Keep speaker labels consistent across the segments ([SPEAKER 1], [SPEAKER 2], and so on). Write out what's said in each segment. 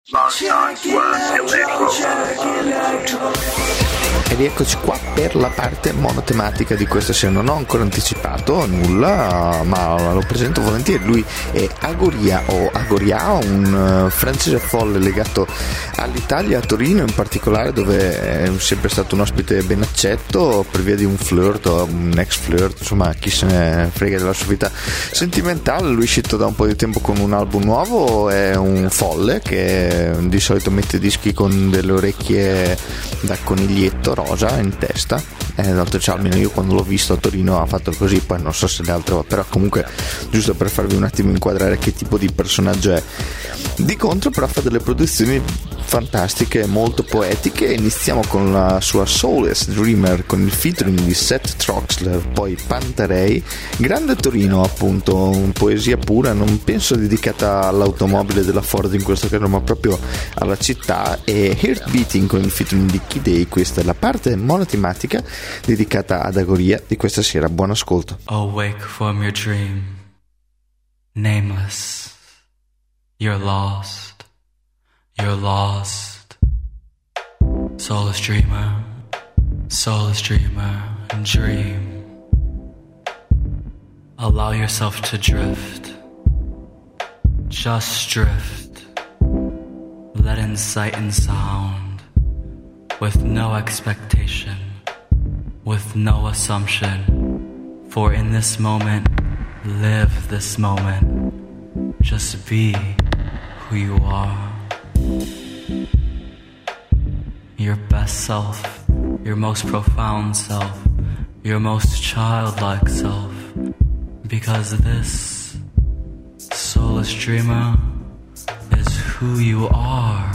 [SPEAKER 1] E rieccoci qua per la parte monotematica di questa sera. Non ho ancora anticipato nulla, ma lo presento volentieri. Lui è Agoria, un francese folle legato all'Italia, a Torino in particolare, dove è sempre stato un ospite ben accetto per via di un flirt o un ex flirt, insomma chi se ne frega della sua vita sentimentale. Lui è uscito da un po' di tempo con un album nuovo, è un folle che di solito mette dischi con delle orecchie da coniglietto rosa in testa. D'altro almeno io quando l'ho visto a Torino ha fatto così, poi non so se le altre, però comunque giusto per farvi un attimo inquadrare che tipo di personaggio è. Di contro però fa delle produzioni fantastiche, molto poetiche. Iniziamo con la sua Soulless Dreamer con il featuring di Seth Troxler, poi Pantarei, grande Torino appunto, poesia pura, non penso dedicata all'automobile della Ford in questo caso, ma proprio alla città, e Heart Beating con il featuring di Kidei. Questa è la parte monotematica dedicata ad Agoria di questa sera. Buon ascolto.
[SPEAKER 2] Awake from your dream, nameless, you're lost. You're lost, soulless dreamer, dream. Allow yourself to drift, just drift. Let in sight and sound, with no expectation, with no assumption. For in this moment, live this moment, just be who you are. Your best self, your most profound self, your most childlike self, because this soulless dreamer is who you are.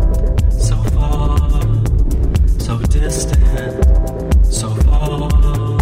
[SPEAKER 3] So far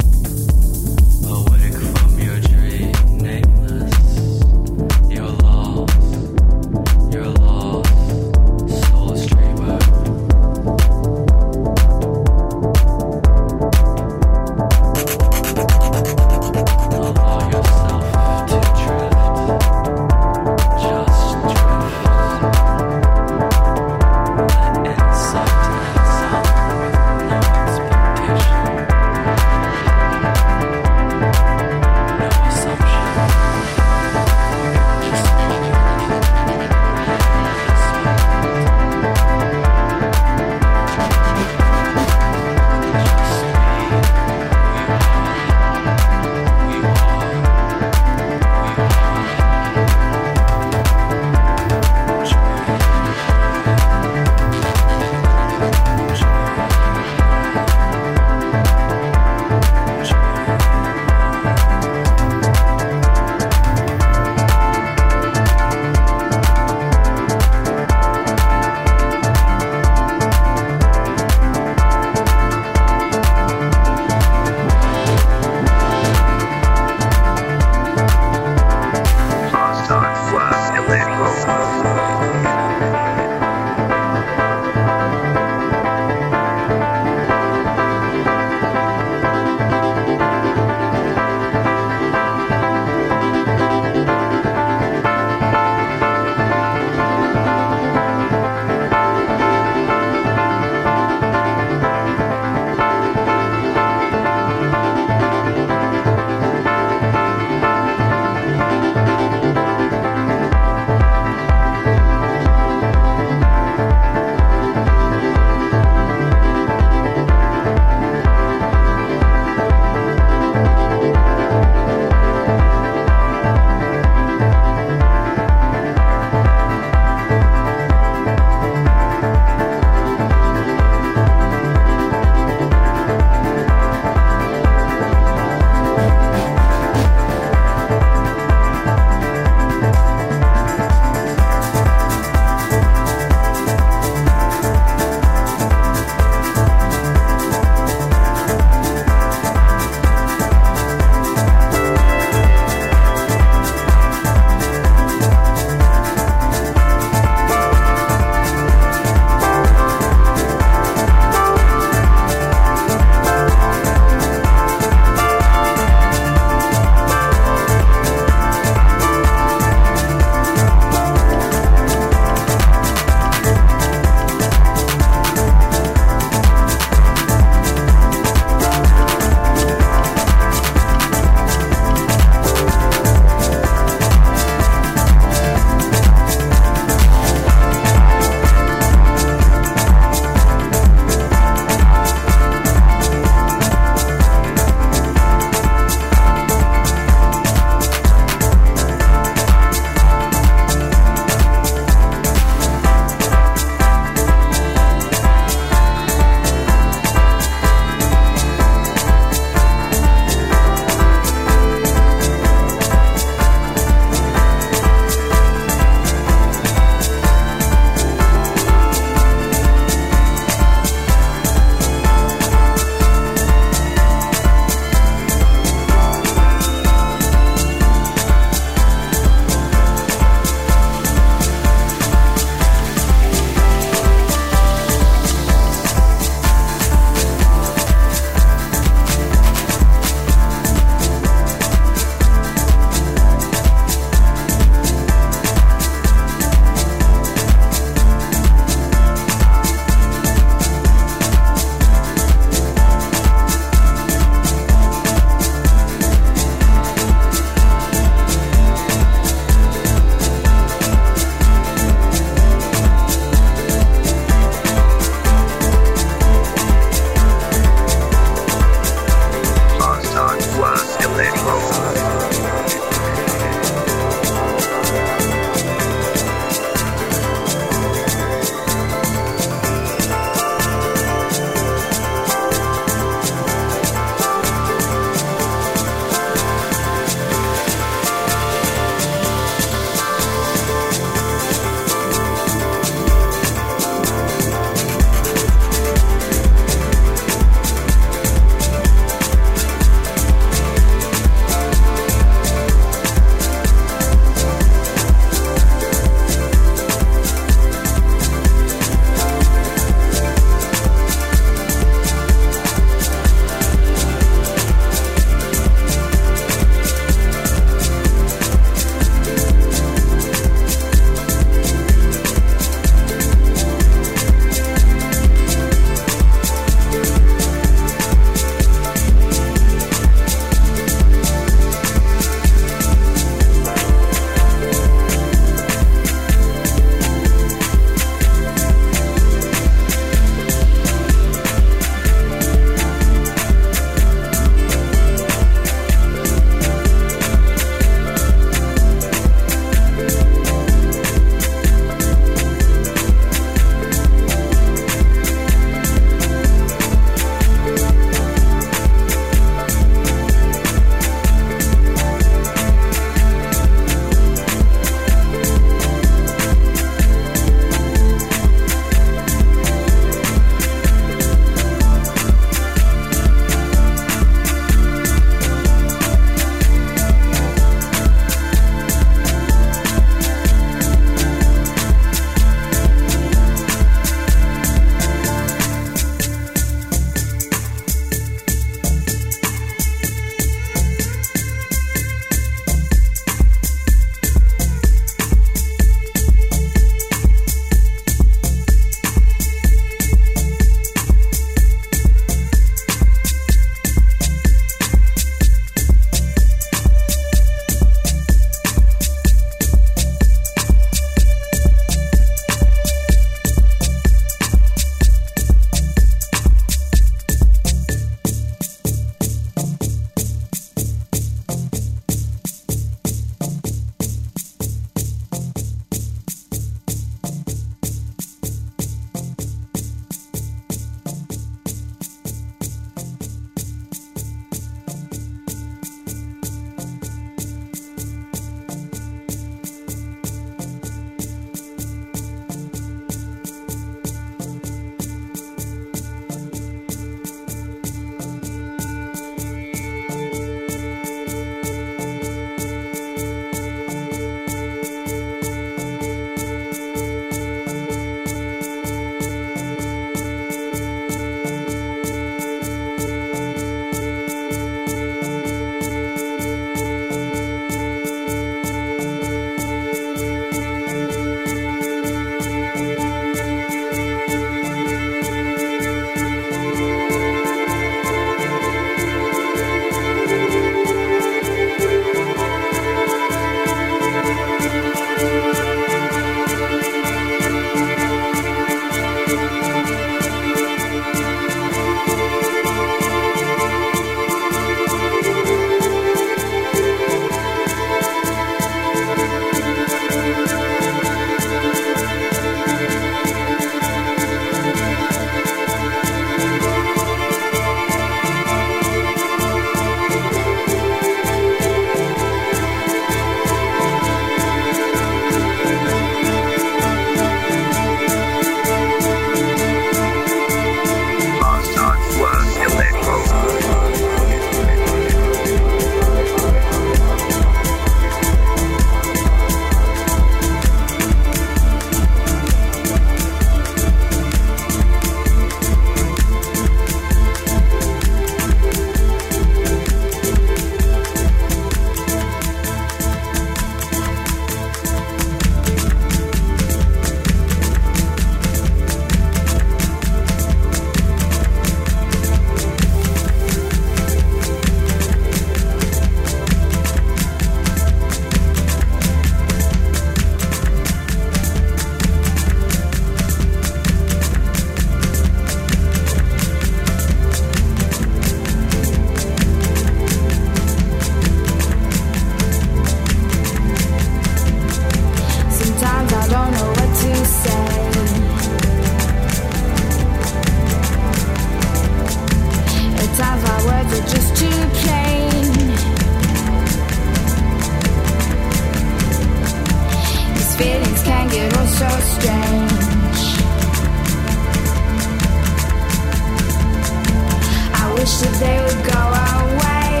[SPEAKER 3] they would go away.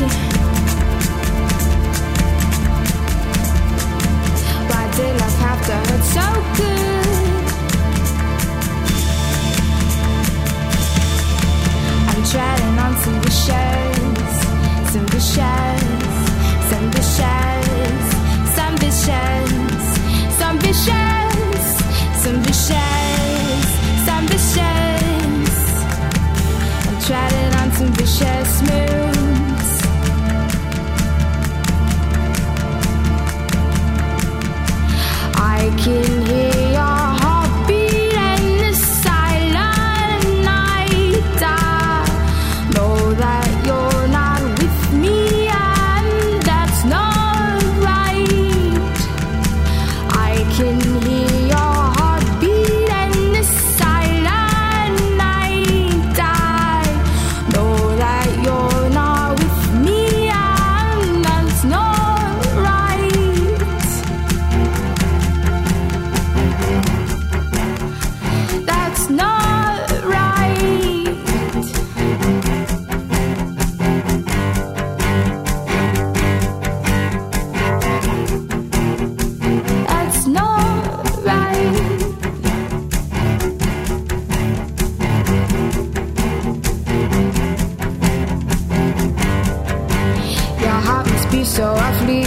[SPEAKER 3] Why did life have to hurt so good? I'm treading on some vicious, some vicious, some vicious, some vicious, some vicious, some vicious, some vicious. I'm treading on some vicious moves. I can hear your heartbeat in the silent night. I know that you're not with me, and that's not right. I can hear your heartbeat in the silent night. I know that you're not with me, and that's not right. That's not right. That's not right. Your heart must be so awfully